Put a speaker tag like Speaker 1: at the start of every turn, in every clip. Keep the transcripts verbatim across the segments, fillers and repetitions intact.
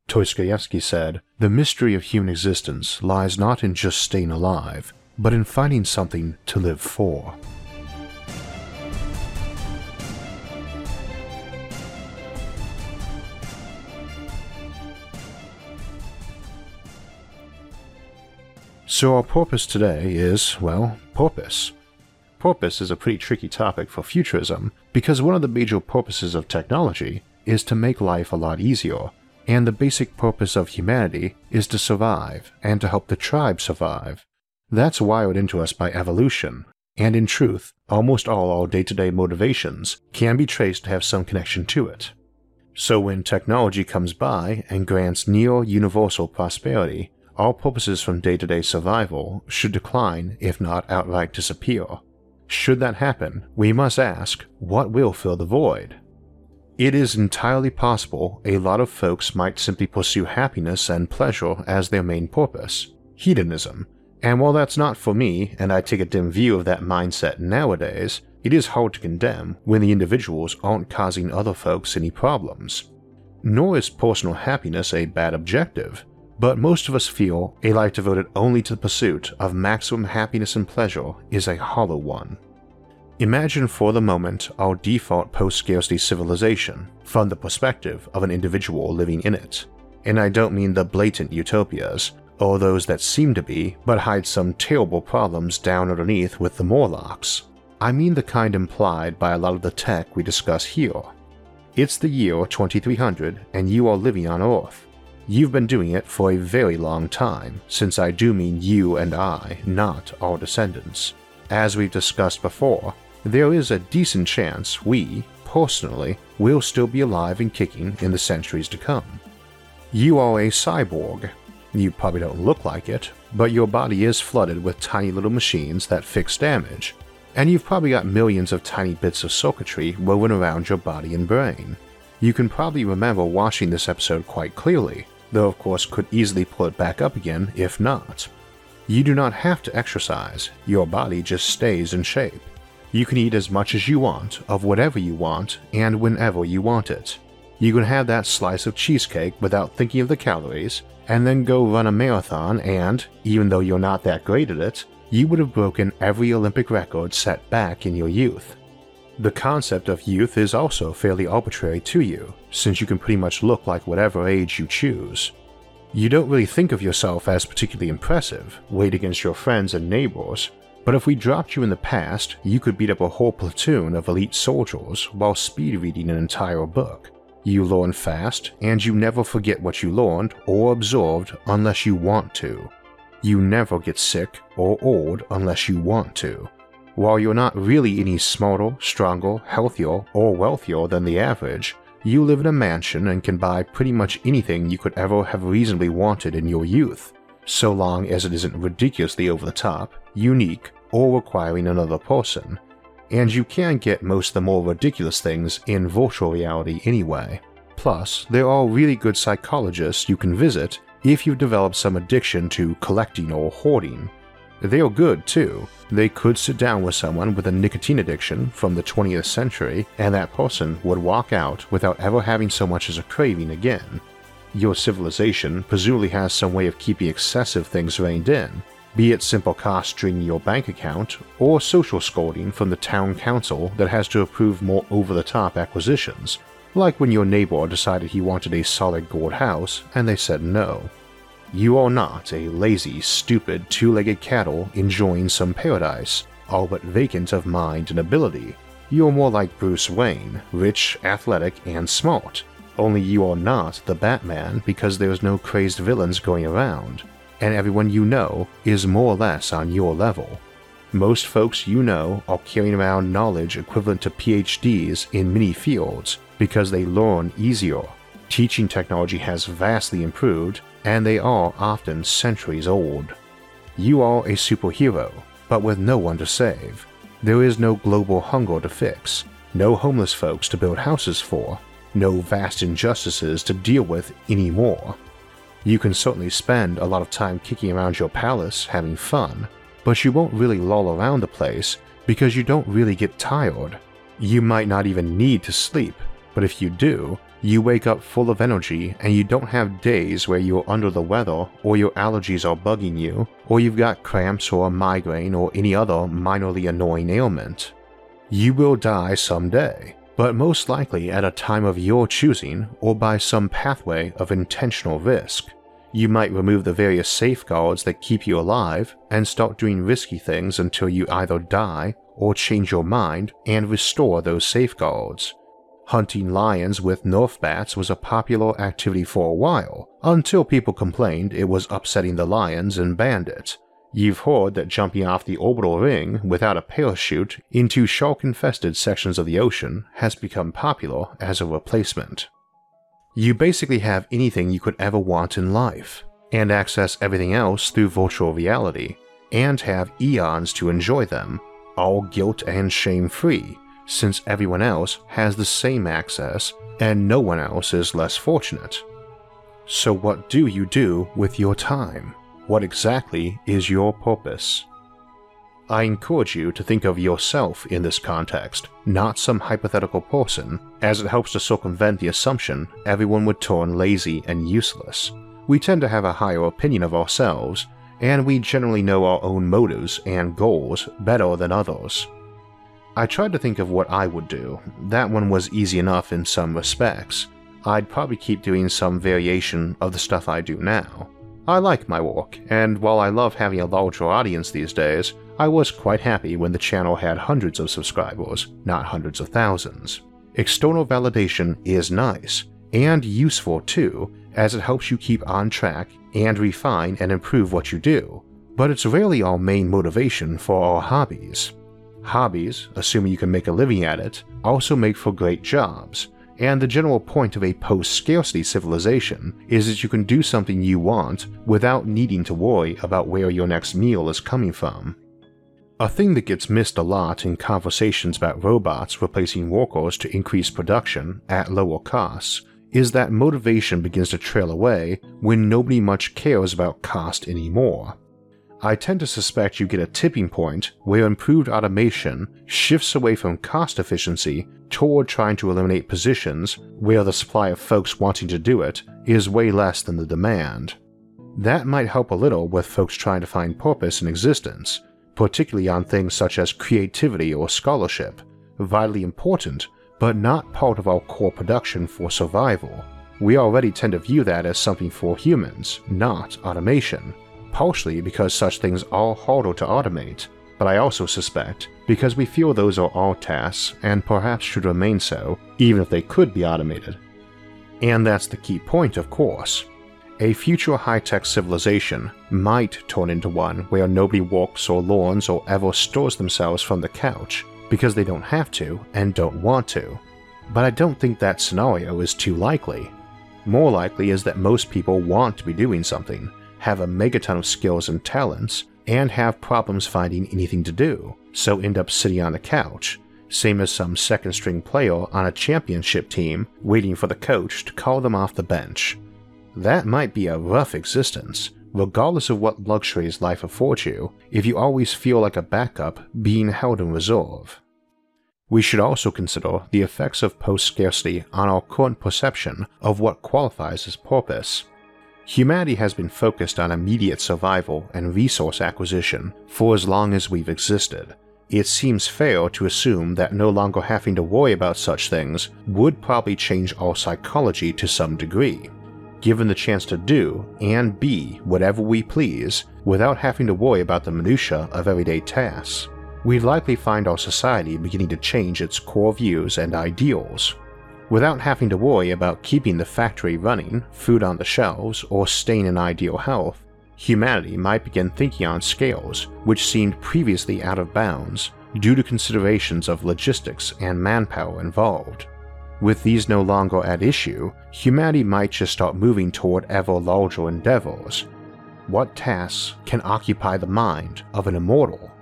Speaker 1: Dostoevsky said, "The mystery of human existence lies not in just staying alive, but in finding something to live for." So our purpose today is, well, purpose. Purpose is a pretty tricky topic for futurism because one of the major purposes of technology is to make life a lot easier, and the basic purpose of humanity is to survive and to help the tribe survive. That's wired into us by evolution, and in truth, almost all our day-to-day motivations can be traced to have some connection to it. So when technology comes by and grants near universal prosperity, all purposes from day-to-day survival should decline, if not outright disappear. Should that happen, we must ask, what will fill the void? It is entirely possible a lot of folks might simply pursue happiness and pleasure as their main purpose, hedonism, and while that's not for me and I take a dim view of that mindset nowadays, it is hard to condemn when the individuals aren't causing other folks any problems. Nor is personal happiness a bad objective, but most of us feel a life devoted only to the pursuit of maximum happiness and pleasure is a hollow one. Imagine for the moment our default post-scarcity civilization from the perspective of an individual living in it. And I don't mean the blatant utopias, or those that seem to be but hide some terrible problems down underneath with the Morlocks. I mean the kind implied by a lot of the tech we discuss here. It's the year twenty-three hundred and you are living on Earth. You've been doing it for a very long time, since I do mean you and I, not our descendants. As we've discussed before, there is a decent chance we, personally, will still be alive and kicking in the centuries to come. You are a cyborg. You probably don't look like it, but your body is flooded with tiny little machines that fix damage, and you've probably got millions of tiny bits of circuitry woven around your body and brain. You can probably remember watching this episode quite clearly, though of course could easily pull it back up again if not. You do not have to exercise, your body just stays in shape. You can eat as much as you want, of whatever you want, and whenever you want it. You can have that slice of cheesecake without thinking of the calories, and then go run a marathon and, even though you're not that great at it, you would have broken every Olympic record set back in your youth. The concept of youth is also fairly arbitrary to you, since you can pretty much look like whatever age you choose. You don't really think of yourself as particularly impressive, weighed against your friends and neighbors, but if we dropped you in the past, you could beat up a whole platoon of elite soldiers while speed reading an entire book. You learn fast, and you never forget what you learned or observed unless you want to. You never get sick or old unless you want to. While you're not really any smarter, stronger, healthier, or wealthier than the average, you live in a mansion and can buy pretty much anything you could ever have reasonably wanted in your youth, so long as it isn't ridiculously over the top, unique, or requiring another person. And you can get most of the more ridiculous things in virtual reality anyway. Plus, there are really good psychologists you can visit if you've developed some addiction to collecting or hoarding. They're good too. They could sit down with someone with a nicotine addiction from the twentieth century and that person would walk out without ever having so much as a craving again. Your civilization presumably has some way of keeping excessive things reined in, be it simple costs draining your bank account or social scolding from the town council that has to approve more over-the-top acquisitions, like when your neighbor decided he wanted a solid gold house and they said no. You are not a lazy, stupid, two-legged cattle enjoying some paradise, all but vacant of mind and ability. You are more like Bruce Wayne, rich, athletic, and smart. Only you are not the Batman because there is no crazed villains going around, and everyone you know is more or less on your level. Most folks you know are carrying around knowledge equivalent to P H Ds in many fields because they learn easier. Teaching technology has vastly improved, and they are often centuries old. You are a superhero, but with no one to save. There is no global hunger to fix, no homeless folks to build houses for, no vast injustices to deal with anymore. You can certainly spend a lot of time kicking around your palace having fun, but you won't really loll around the place because you don't really get tired. You might not even need to sleep, but if you do, You wake up full of energy and you don't have days where you're under the weather or your allergies are bugging you, or you've got cramps or a migraine or any other minorly annoying ailment. You will die someday, but most likely at a time of your choosing or by some pathway of intentional risk. You might remove the various safeguards that keep you alive and start doing risky things until you either die or change your mind and restore those safeguards. Hunting lions with Nerf bats was a popular activity for a while, until people complained it was upsetting the lions and banned it. You've heard that jumping off the orbital ring without a parachute into shark-infested sections of the ocean has become popular as a replacement. You basically have anything you could ever want in life, and access everything else through virtual reality, and have eons to enjoy them, all guilt and shame-free, since everyone else has the same access and no one else is less fortunate. So what do you do with your time? What exactly is your purpose? I encourage you to think of yourself in this context, not some hypothetical person, as it helps to circumvent the assumption everyone would turn lazy and useless. We tend to have a higher opinion of ourselves, and we generally know our own motives and goals better than others. I tried to think of what I would do. That one was easy enough in some respects. I'd probably keep doing some variation of the stuff I do now. I like my work, and while I love having a larger audience these days, I was quite happy when the channel had hundreds of subscribers, not hundreds of thousands. External validation is nice, and useful too, as it helps you keep on track and refine and improve what you do, but it's rarely our main motivation for our hobbies. Hobbies, assuming you can make a living at it, also make for great jobs, and the general point of a post-scarcity civilization is that you can do something you want without needing to worry about where your next meal is coming from. A thing that gets missed a lot in conversations about robots replacing workers to increase production at lower costs is that motivation begins to trail away when nobody much cares about cost anymore. I tend to suspect you get a tipping point where improved automation shifts away from cost efficiency toward trying to eliminate positions where the supply of folks wanting to do it is way less than the demand. That might help a little with folks trying to find purpose in existence, particularly on things such as creativity or scholarship, vitally important but not part of our core production for survival. We already tend to view that as something for humans, not automation. Partially because such things are harder to automate, but I also suspect because we feel those are our tasks and perhaps should remain so, even if they could be automated. And that's the key point, of course. A future high-tech civilization might turn into one where nobody works or learns or ever stores themselves from the couch because they don't have to and don't want to. But I don't think that scenario is too likely. More likely is that most people want to be doing something, have a megaton of skills and talents, and have problems finding anything to do, so end up sitting on the couch, same as some second-string player on a championship team waiting for the coach to call them off the bench. That might be a rough existence, regardless of what luxuries life affords you, if you always feel like a backup being held in reserve. We should also consider the effects of post-scarcity on our current perception of what qualifies as purpose. Humanity has been focused on immediate survival and resource acquisition for as long as we've existed. It seems fair to assume that no longer having to worry about such things would probably change our psychology to some degree. Given the chance to do and be whatever we please without having to worry about the minutiae of everyday tasks, we'd likely find our society beginning to change its core views and ideals. Without having to worry about keeping the factory running, food on the shelves, or staying in ideal health, humanity might begin thinking on scales which seemed previously out of bounds due to considerations of logistics and manpower involved. With these no longer at issue, humanity might just start moving toward ever larger endeavors. What tasks can occupy the mind of an immortal?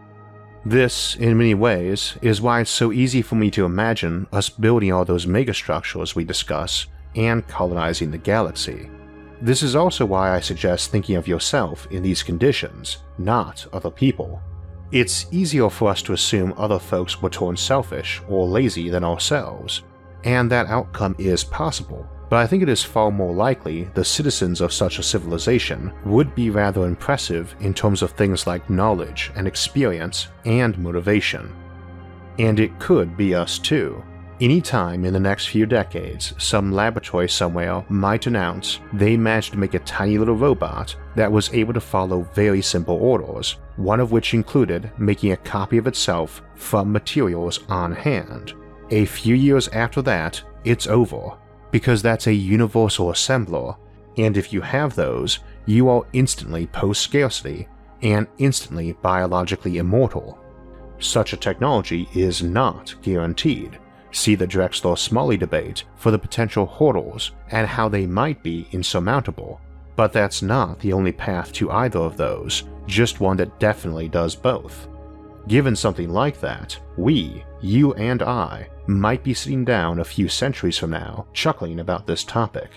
Speaker 1: This, in many ways, is why it's so easy for me to imagine us building all those megastructures we discuss and colonizing the galaxy. This is also why I suggest thinking of yourself in these conditions, not other people. It's easier for us to assume other folks were torn selfish or lazy than ourselves. and that outcome is possible, but I think it is far more likely the citizens of such a civilization would be rather impressive in terms of things like knowledge and experience and motivation. And it could be us too. Anytime in the next few decades, some laboratory somewhere might announce they managed to make a tiny little robot that was able to follow very simple orders, one of which included making a copy of itself from materials on hand. A few years after that, it's over, because that's a universal assembler, and if you have those, you are instantly post-scarcity and instantly biologically immortal. Such a technology is not guaranteed. See the Drexler-Smalley debate for the potential hurdles and how they might be insurmountable, but that's not the only path to either of those, just one that definitely does both. Given something like that, we, you and I, might be sitting down a few centuries from now chuckling about this topic.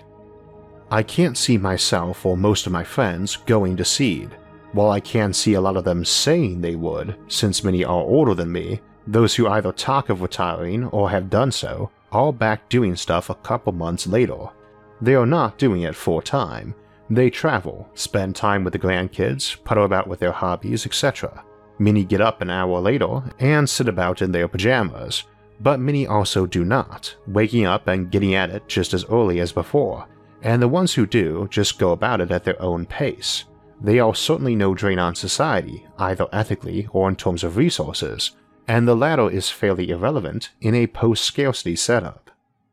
Speaker 1: I can't see myself or most of my friends going to seed. While I can see a lot of them saying they would, since many are older than me, those who either talk of retiring or have done so are back doing stuff a couple months later. They are not doing it full-time. They travel, spend time with the grandkids, putter about with their hobbies, et cetera. Many get up an hour later and sit about in their pajamas, but many also do not, waking up and getting at it just as early as before, and the ones who do just go about it at their own pace. They are certainly no drain on society, either ethically or in terms of resources, and the latter is fairly irrelevant in a post-scarcity setup.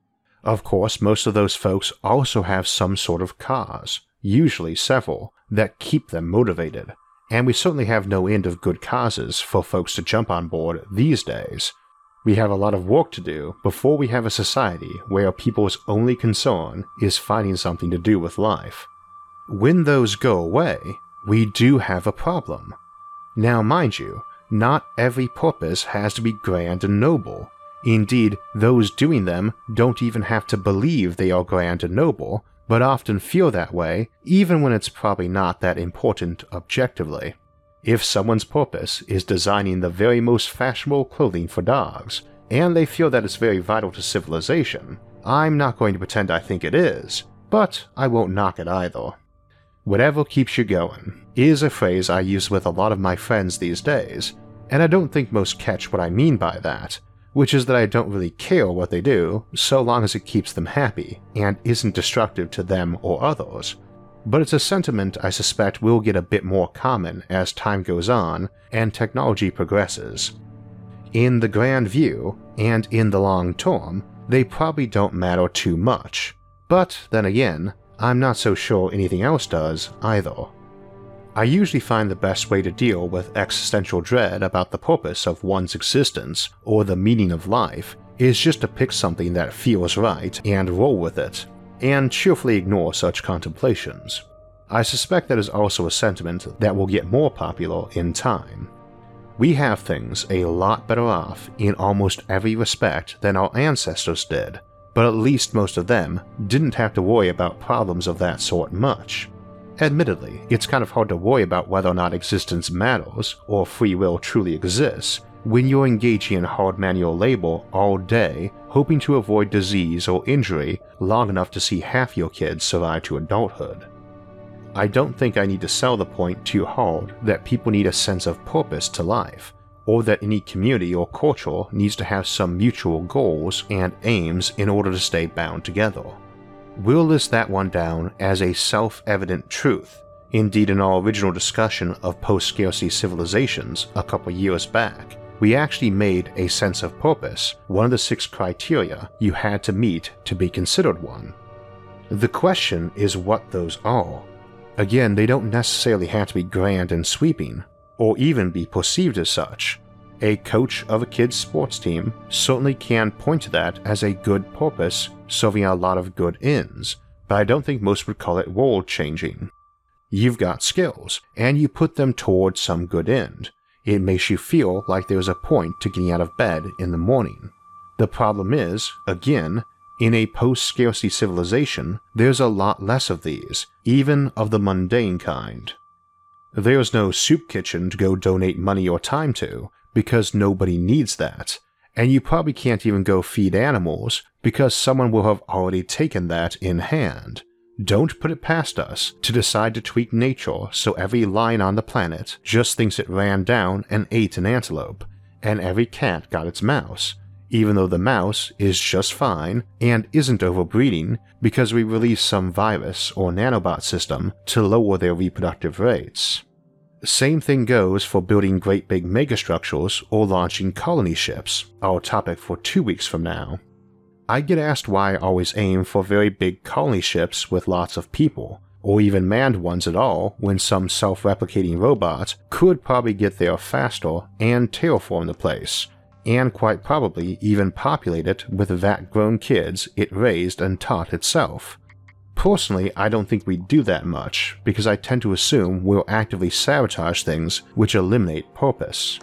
Speaker 1: Of course, most of those folks also have some sort of cause, usually several, that keep them motivated, and we certainly have no end of good causes for folks to jump on board these days. We have a lot of work to do before we have a society where people's only concern is finding something to do with life. When those go away, we do have a problem. Now mind you, not every purpose has to be grand and noble. Indeed, those doing them don't even have to believe they are grand and noble, but often feel that way even when it's probably not that important objectively. If someone's purpose is designing the very most fashionable clothing for dogs, and they feel that it's very vital to civilization, I'm not going to pretend I think it is, but I won't knock it either. Whatever keeps you going is a phrase I use with a lot of my friends these days, and I don't think most catch what I mean by that, which is that I don't really care what they do so long as it keeps them happy and isn't destructive to them or others. But it's a sentiment I suspect will get a bit more common as time goes on and technology progresses. In the grand view, and in the long term, they probably don't matter too much, but then again, I'm not so sure anything else does either. I usually find the best way to deal with existential dread about the purpose of one's existence or the meaning of life is just to pick something that feels right and roll with it, and cheerfully ignore such contemplations. I suspect that is also a sentiment that will get more popular in time. We have things a lot better off in almost every respect than our ancestors did, but at least most of them didn't have to worry about problems of that sort much. Admittedly, it's kind of hard to worry about whether or not existence matters or free will truly exists when you're engaging in hard manual labor all day, hoping to avoid disease or injury long enough to see half your kids survive to adulthood. I don't think I need to sell the point too hard that people need a sense of purpose to life, or that any community or culture needs to have some mutual goals and aims in order to stay bound together. We'll list that one down as a self-evident truth. Indeed, in our original discussion of post-scarcity civilizations a couple years back, we actually made a sense of purpose one of the six criteria you had to meet to be considered one. The question is what those are. Again, they don't necessarily have to be grand and sweeping, or even be perceived as such. A coach of a kid's sports team certainly can point to that as a good purpose serving a lot of good ends, but I don't think most would call it world-changing. You've got skills, and you put them towards some good end. It makes you feel like there's a point to getting out of bed in the morning. The problem is, again, in a post-scarcity civilization, there's a lot less of these, even of the mundane kind. There's no soup kitchen to go donate money or time to, because nobody needs that, and you probably can't even go feed animals because someone will have already taken that in hand. Don't put it past us to decide to tweak nature so every lion on the planet just thinks it ran down and ate an antelope, and every cat got its mouse, even though the mouse is just fine and isn't overbreeding because we released some virus or nanobot system to lower their reproductive rates. Same thing goes for building great big megastructures or launching colony ships, our topic for two weeks from now. I get asked why I always aim for very big colony ships with lots of people, or even manned ones at all when some self-replicating robot could probably get there faster and terraform the place, and quite probably even populate it with vat-grown kids it raised and taught itself. Personally, I don't think we do that much, because I tend to assume we'll actively sabotage things which eliminate purpose.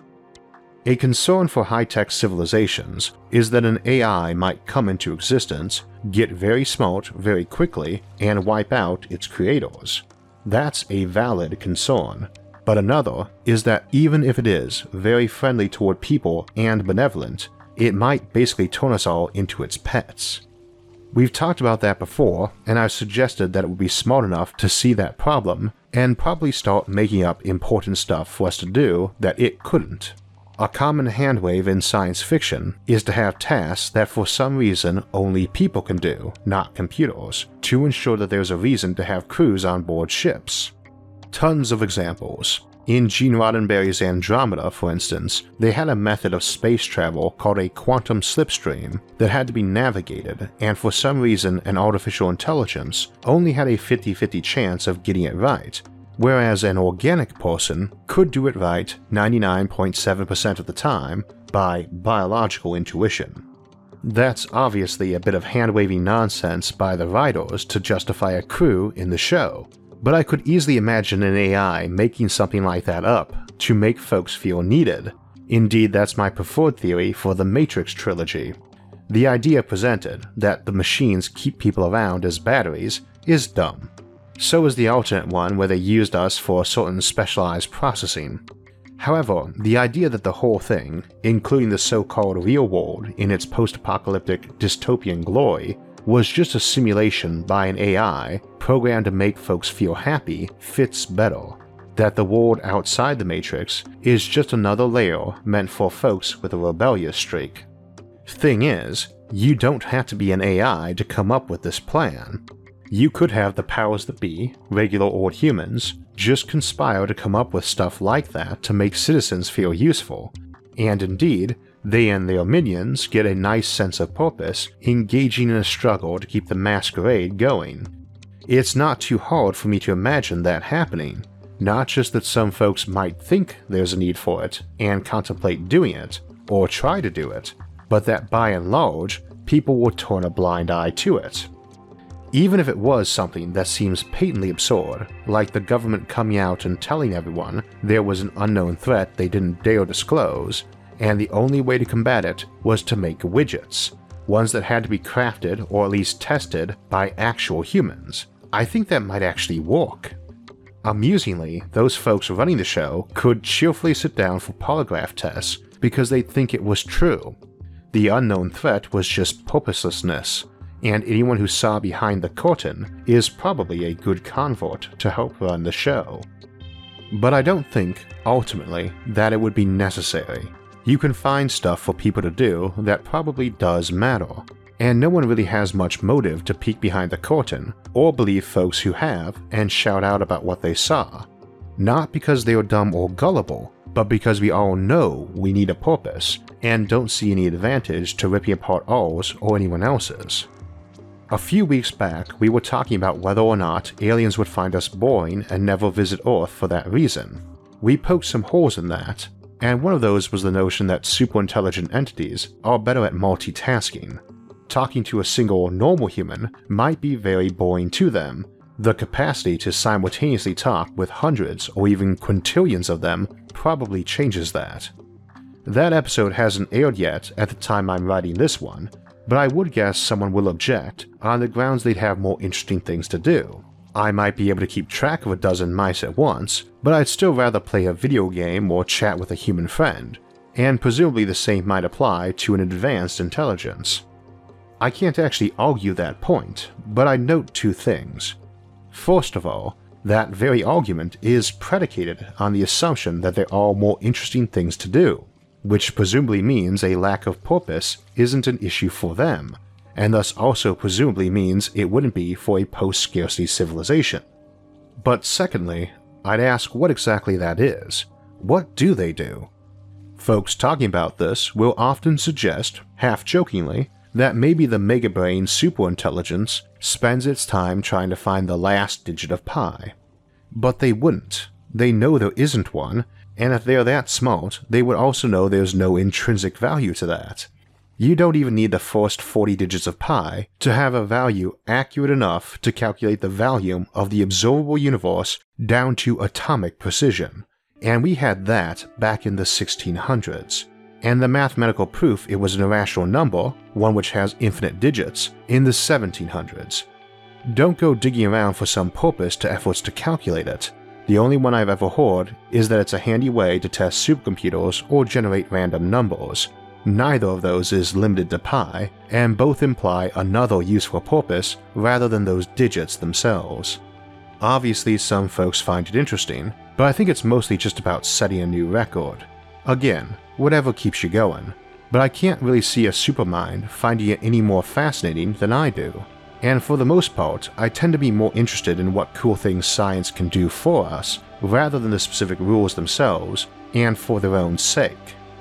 Speaker 1: A concern for high-tech civilizations is that an A I might come into existence, get very smart very quickly, and wipe out its creators. That's a valid concern. But another is that even if it is very friendly toward people and benevolent, it might basically turn us all into its pets. We've talked about that before, and I've suggested that it would be smart enough to see that problem and probably start making up important stuff for us to do that it couldn't. A common handwave in science fiction is to have tasks that for some reason only people can do, not computers, to ensure that there's a reason to have crews on board ships. Tons of examples. In Gene Roddenberry's Andromeda, for instance, they had a method of space travel called a quantum slipstream that had to be navigated, and for some reason an artificial intelligence only had a fifty fifty chance of getting it right, whereas an organic person could do it right ninety-nine point seven percent of the time by biological intuition. That's obviously a bit of hand-waving nonsense by the writers to justify a crew in the show, but I could easily imagine an A I making something like that up to make folks feel needed. Indeed, that's my preferred theory for the Matrix trilogy. The idea presented, that the machines keep people around as batteries, is dumb. So is the alternate one where they used us for certain specialized processing. However, the idea that the whole thing, including the so-called real world in its post-apocalyptic dystopian glory, was just a simulation by an A I programmed to make folks feel happy fits better. That the world outside the Matrix is just another layer meant for folks with a rebellious streak. Thing is, you don't have to be an A I to come up with this plan. You could have the powers that be, regular old humans, just conspire to come up with stuff like that to make citizens feel useful, and indeed, they and their minions get a nice sense of purpose engaging in a struggle to keep the masquerade going. It's not too hard for me to imagine that happening, not just that some folks might think there's a need for it and contemplate doing it, or try to do it, but that by and large, people will turn a blind eye to it. Even if it was something that seems patently absurd, like the government coming out and telling everyone there was an unknown threat they didn't dare disclose, and the only way to combat it was to make widgets, ones that had to be crafted or at least tested by actual humans. I think that might actually work. Amusingly, those folks running the show could cheerfully sit down for polygraph tests because they'd think it was true. The unknown threat was just purposelessness, and anyone who saw behind the curtain is probably a good convert to help run the show. But I don't think, ultimately, that it would be necessary. You can find stuff for people to do that probably does matter, and no one really has much motive to peek behind the curtain or believe folks who have and shout out about what they saw. Not because they are dumb or gullible, but because we all know we need a purpose and don't see any advantage to ripping apart ours or anyone else's. A few weeks back, we were talking about whether or not aliens would find us boring and never visit Earth for that reason. We poked some holes in that, and one of those was the notion that superintelligent entities are better at multitasking. Talking to a single normal human might be very boring to them. The capacity to simultaneously talk with hundreds or even quintillions of them probably changes that. That episode hasn't aired yet at the time I'm writing this one, but I would guess someone will object on the grounds they'd have more interesting things to do. I might be able to keep track of a dozen mice at once, but I'd still rather play a video game or chat with a human friend, and presumably the same might apply to an advanced intelligence. I can't actually argue that point, but I note two things. First of all, that very argument is predicated on the assumption that there are more interesting things to do, which presumably means a lack of purpose isn't an issue for them, and thus also presumably means it wouldn't be for a post-scarcity civilization. But secondly, I'd ask what exactly that is. What do they do? Folks talking about this will often suggest, half-jokingly, that maybe the megabrain superintelligence spends its time trying to find the last digit of pi. But they wouldn't. They know there isn't one, and if they're that smart, they would also know there's no intrinsic value to that. You don't even need the first forty digits of pi to have a value accurate enough to calculate the volume of the observable universe down to atomic precision, and we had that back in the sixteen hundreds. And the mathematical proof it was an irrational number, one which has infinite digits, in the seventeen hundreds. Don't go digging around for some purpose to efforts to calculate it. The only one I've ever heard is that it's a handy way to test supercomputers or generate random numbers. Neither of those is limited to pi, and both imply another useful purpose rather than those digits themselves. Obviously some folks find it interesting, but I think it's mostly just about setting a new record. Again, whatever keeps you going, but I can't really see a supermind finding it any more fascinating than I do. And for the most part, I tend to be more interested in what cool things science can do for us, rather than the specific rules themselves, and for their own sake.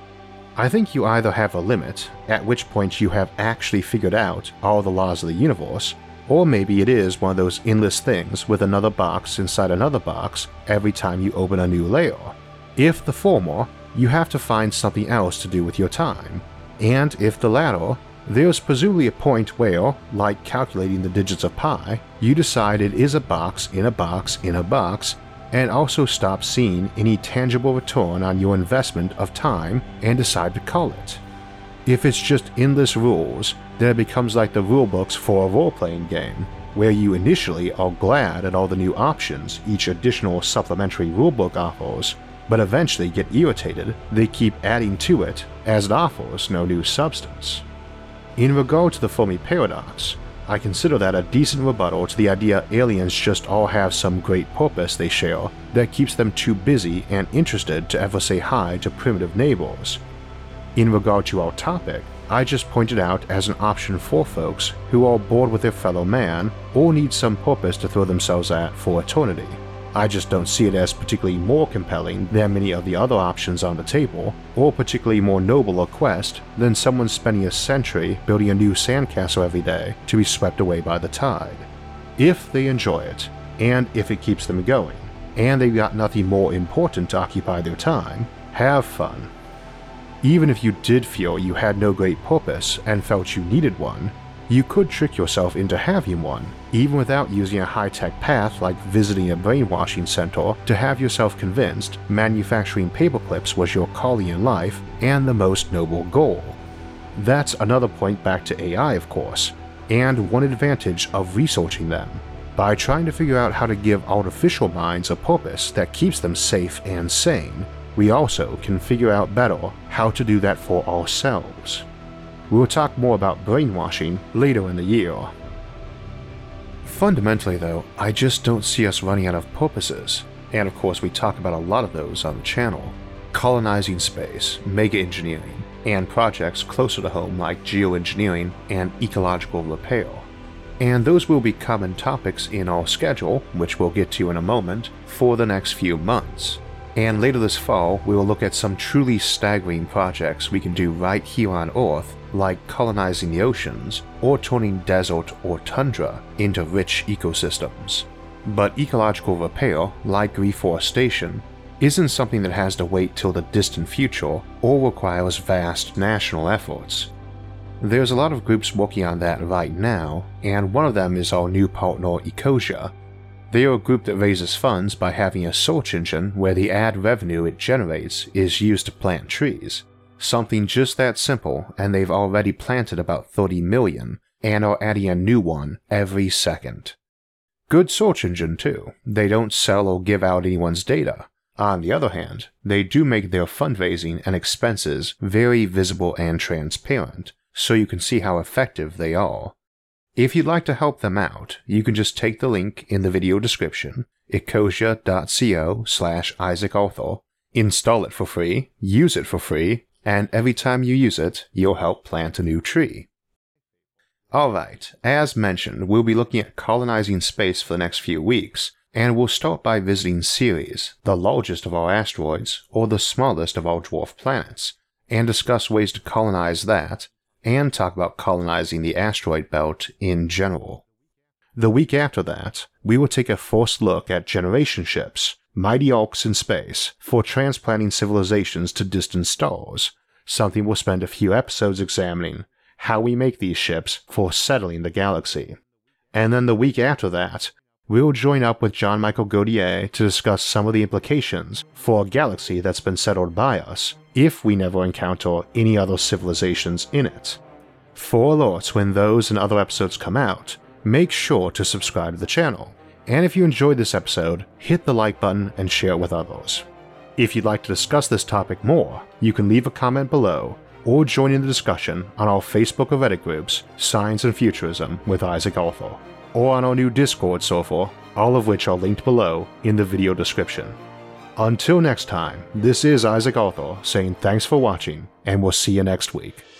Speaker 1: I think you either have a limit, at which point you have actually figured out all the laws of the universe, or maybe it is one of those endless things with another box inside another box every time you open a new layer. If the former, you have to find something else to do with your time, and if the latter, there's presumably a point where, like calculating the digits of pi, you decide it is a box in a box in a box, and also stop seeing any tangible return on your investment of time and decide to call it. If it's just endless rules, then it becomes like the rulebooks for a role-playing game, where you initially are glad at all the new options each additional supplementary rulebook offers, but eventually get irritated they keep adding to it as it offers no new substance. In regard to the Fermi paradox, I consider that a decent rebuttal to the idea aliens just all have some great purpose they share that keeps them too busy and interested to ever say hi to primitive neighbors. In regard to our topic, I just pointed out as an option for folks who are bored with their fellow man or need some purpose to throw themselves at for eternity. I just don't see it as particularly more compelling than many of the other options on the table, or particularly more noble a quest than someone spending a century building a new sandcastle every day to be swept away by the tide. If they enjoy it, and if it keeps them going, and they've got nothing more important to occupy their time, have fun. Even if you did feel you had no great purpose and felt you needed one, you could trick yourself into having one, even without using a high-tech path like visiting a brainwashing center to have yourself convinced manufacturing paperclips was your calling in life and the most noble goal. That's another point back to A I, of course, and one advantage of researching them. By trying to figure out how to give artificial minds a purpose that keeps them safe and sane, we also can figure out better how to do that for ourselves. We'll talk more about brainwashing later in the year. Fundamentally though, I just don't see us running out of purposes, and of course we talk about a lot of those on the channel. Colonizing space, mega engineering, and projects closer to home like geoengineering and ecological repair. And those will be common topics in our schedule, which we'll get to in a moment, for the next few months. And later this fall, we will look at some truly staggering projects we can do right here on Earth, like colonizing the oceans, or turning desert or tundra into rich ecosystems. But ecological repair, like reforestation, isn't something that has to wait till the distant future or requires vast national efforts. There's a lot of groups working on that right now, and one of them is our new partner Ecosia. They are a group that raises funds by having a search engine where the ad revenue it generates is used to plant trees. Something just that simple, and they've already planted about thirty million, and are adding a new one every second. Good search engine too. They don't sell or give out anyone's data. On the other hand, they do make their fundraising and expenses very visible and transparent, so you can see how effective they are. If you'd like to help them out, you can just take the link in the video description, ecosia.co slash Isaac Arthur, install it for free, use it for free, and every time you use it, you'll help plant a new tree. Alright, as mentioned, we'll be looking at colonizing space for the next few weeks, and we'll start by visiting Ceres, the largest of our asteroids, or the smallest of our dwarf planets, and discuss ways to colonize that, and talk about colonizing the asteroid belt in general. The week after that, we will take a first look at generation ships, mighty arcs in space, for transplanting civilizations to distant stars, something we'll spend a few episodes examining, how we make these ships for settling the galaxy. And then the week after that, we'll join up with John Michael Godier to discuss some of the implications for a galaxy that's been settled by us, if we never encounter any other civilizations in it. For alerts when those and other episodes come out, make sure to subscribe to the channel, and if you enjoyed this episode, hit the like button and share it with others. If you'd like to discuss this topic more, you can leave a comment below, or join in the discussion on our Facebook or Reddit groups, Science and Futurism with Isaac Arthur, or on our new Discord server, all of which are linked below in the video description. Until next time, this is Isaac Arthur saying thanks for watching, and we'll see you next week.